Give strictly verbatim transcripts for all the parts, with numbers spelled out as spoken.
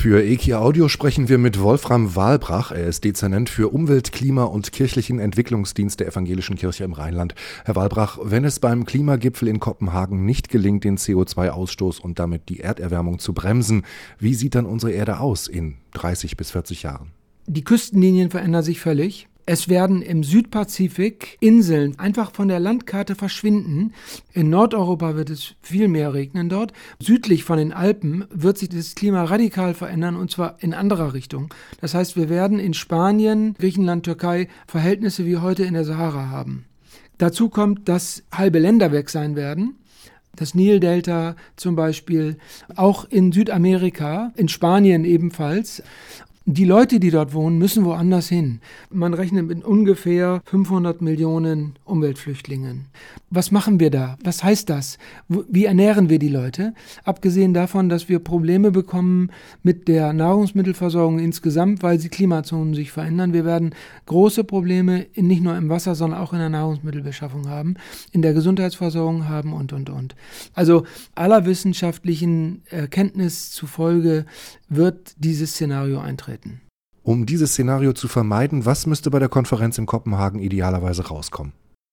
Für E K I Audio sprechen wir mit Wolfram Wahlbrach. Er ist Dezernent für Umwelt, Klima und kirchlichen Entwicklungsdienst der Evangelischen Kirche im Rheinland. Herr Wahlbrach, wenn es beim Klimagipfel in Kopenhagen nicht gelingt, den C O zwei Ausstoß und damit die Erderwärmung zu bremsen, wie sieht dann unsere Erde aus in dreißig bis vierzig Jahren? Die Küstenlinien verändern sich völlig. Es werden im Südpazifik Inseln einfach von der Landkarte verschwinden. In Nordeuropa wird es viel mehr regnen dort. Südlich von den Alpen wird sich das Klima radikal verändern, und zwar in anderer Richtung. Das heißt, wir werden in Spanien, Griechenland, Türkei Verhältnisse wie heute in der Sahara haben. Dazu kommt, dass halbe Länder weg sein werden. Das Nildelta zum Beispiel, auch in Südamerika, in Spanien ebenfalls. Die Leute, die dort wohnen, müssen woanders hin. Man rechnet mit ungefähr fünfhundert Millionen Umweltflüchtlingen. Was machen wir da? Was heißt das? Wie ernähren wir die Leute? Abgesehen davon, dass wir Probleme bekommen mit der Nahrungsmittelversorgung insgesamt, weil die Klimazonen sich verändern. Wir werden große Probleme in, nicht nur im Wasser, sondern auch in der Nahrungsmittelbeschaffung haben, in der Gesundheitsversorgung haben und, und, und. Also aller wissenschaftlichen Erkenntnis zufolge wird dieses Szenario eintreten. Um dieses Szenario zu vermeiden, was müsste bei der Konferenz in Kopenhagen idealerweise rauskommen?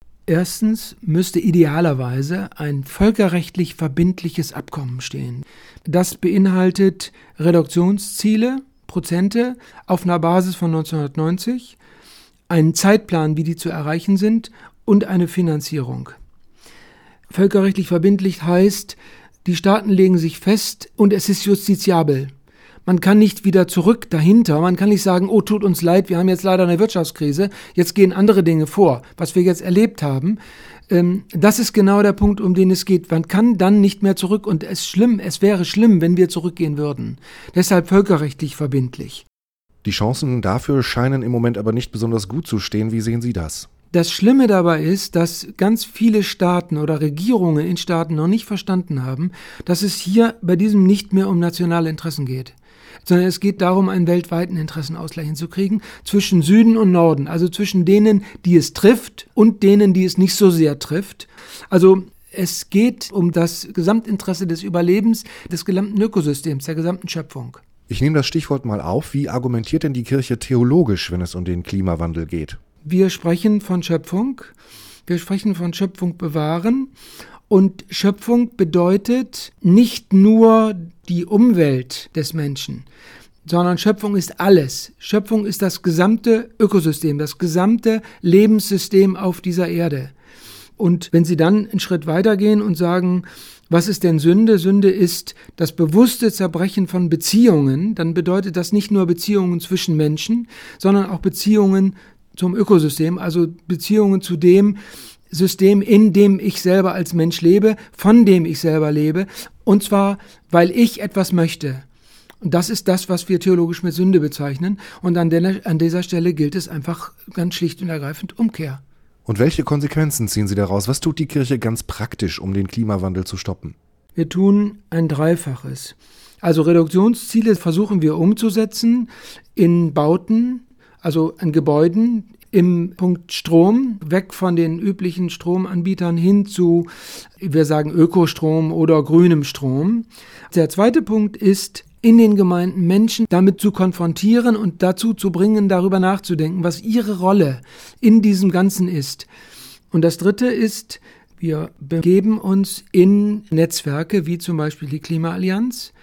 Erstens müsste idealerweise ein völkerrechtlich verbindliches Abkommen stehen. Das beinhaltet Reduktionsziele, Prozente auf einer Basis von neunzehnhundertneunzig, einen Zeitplan, wie die zu erreichen sind, und eine Finanzierung. Völkerrechtlich verbindlich heißt, die Staaten legen sich fest und es ist justiziabel. Man kann nicht wieder zurück dahinter, man kann nicht sagen, oh, tut uns leid, wir haben jetzt leider eine Wirtschaftskrise, jetzt gehen andere Dinge vor, was wir jetzt erlebt haben. Ähm, das ist genau der Punkt, um den es geht. Man kann dann nicht mehr zurück und es ist schlimm, es wäre schlimm, wenn wir zurückgehen würden. Deshalb völkerrechtlich verbindlich. Die Chancen dafür scheinen im Moment aber nicht besonders gut zu stehen. Wie sehen Sie das? Das Schlimme dabei ist, dass ganz viele Staaten oder Regierungen in Staaten noch nicht verstanden haben, dass es hier bei diesem nicht mehr um nationale Interessen geht, sondern es geht darum, einen weltweiten Interessenausgleich hinzukriegen zwischen Süden und Norden, also zwischen denen, die es trifft und denen, die es nicht so sehr trifft. Also es geht um das Gesamtinteresse des Überlebens des gesamten Ökosystems, der gesamten Schöpfung. Ich nehme das Stichwort mal auf. Wie argumentiert denn die Kirche theologisch, wenn es um den Klimawandel geht? Wir sprechen von Schöpfung, wir sprechen von Schöpfung bewahren, und Schöpfung bedeutet nicht nur die Umwelt des Menschen, sondern Schöpfung ist alles. Schöpfung ist das gesamte Ökosystem, das gesamte Lebenssystem auf dieser Erde. Und wenn Sie dann einen Schritt weitergehen und sagen, was ist denn Sünde? Sünde ist das bewusste Zerbrechen von Beziehungen, dann bedeutet das nicht nur Beziehungen zwischen Menschen, sondern auch Beziehungen zum Ökosystem, also Beziehungen zu dem System, in dem ich selber als Mensch lebe, von dem ich selber lebe, und zwar, weil ich etwas möchte. Und das ist das, was wir theologisch mit Sünde bezeichnen. Und an, der, an dieser Stelle gilt es einfach ganz schlicht und ergreifend Umkehr. Und welche Konsequenzen ziehen Sie daraus? Was tut die Kirche ganz praktisch, um den Klimawandel zu stoppen? Wir tun ein Dreifaches. Also Reduktionsziele versuchen wir umzusetzen in Bauten, also in Gebäuden, im Punkt Strom, weg von den üblichen Stromanbietern hin zu, wir sagen Ökostrom oder grünem Strom. Der zweite Punkt ist, in den Gemeinden Menschen damit zu konfrontieren und dazu zu bringen, darüber nachzudenken, was ihre Rolle in diesem Ganzen ist. Und das dritte ist, wir begeben uns in Netzwerke, wie zum Beispiel die Klimaallianz,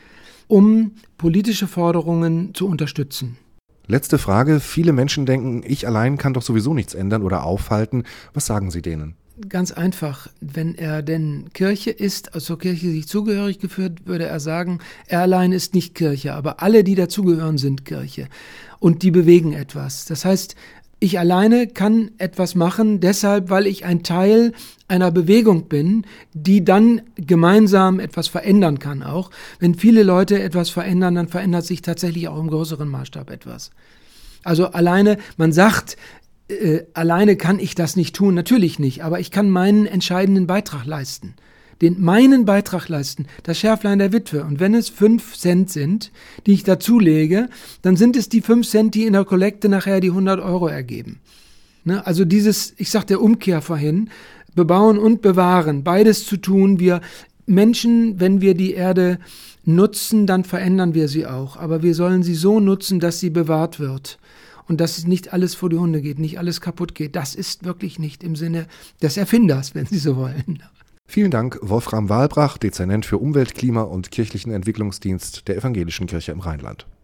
um politische Forderungen zu unterstützen. Letzte Frage. Viele Menschen denken, ich allein kann doch sowieso nichts ändern oder aufhalten. Was sagen Sie denen? Ganz einfach. Wenn er denn Kirche ist, also zur Kirche sich zugehörig geführt, würde er sagen, er allein ist nicht Kirche, aber alle, die dazugehören, sind Kirche. Und die bewegen etwas. Das heißt, ich alleine kann etwas machen, deshalb, weil ich ein Teil einer Bewegung bin, die dann gemeinsam etwas verändern kann auch. Wenn viele Leute etwas verändern, dann verändert sich tatsächlich auch im größeren Maßstab etwas. Also alleine, man sagt, äh, alleine kann ich das nicht tun, natürlich nicht, aber ich kann meinen entscheidenden Beitrag leisten. Den meinen Beitrag leisten, das Schärflein der Witwe. Und wenn es fünf Cent sind, die ich dazulege, dann sind es die fünf Cent, die in der Kollekte nachher die hundert Euro ergeben. Ne? Also dieses, ich sagte Umkehr vorhin, bebauen und bewahren, beides zu tun. Wir Menschen, wenn wir die Erde nutzen, dann verändern wir sie auch. Aber wir sollen sie so nutzen, dass sie bewahrt wird. Und dass nicht alles vor die Hunde geht, nicht alles kaputt geht. Das ist wirklich nicht im Sinne des Erfinders, wenn Sie so wollen. Vielen Dank, Wolfram Walbrach, Dezernent für Umwelt, Klima und kirchlichen Entwicklungsdienst der Evangelischen Kirche im Rheinland.